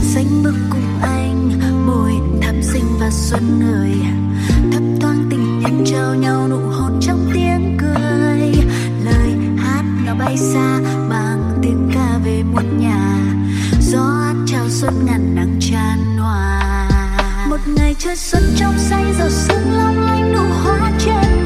xanh bước cùng anh, môi thắm xinh và xuân người, thấp thoáng tình nhân trao nhau nụ hôn trong tiếng cười. Lời hát nó bay xa mang tiếng ca về muôn nhà, gió hát chào xuân ngàn nắng tràn hòa. Một ngày trời xuân trong xanh giọt sương long lanh nụ hoa trên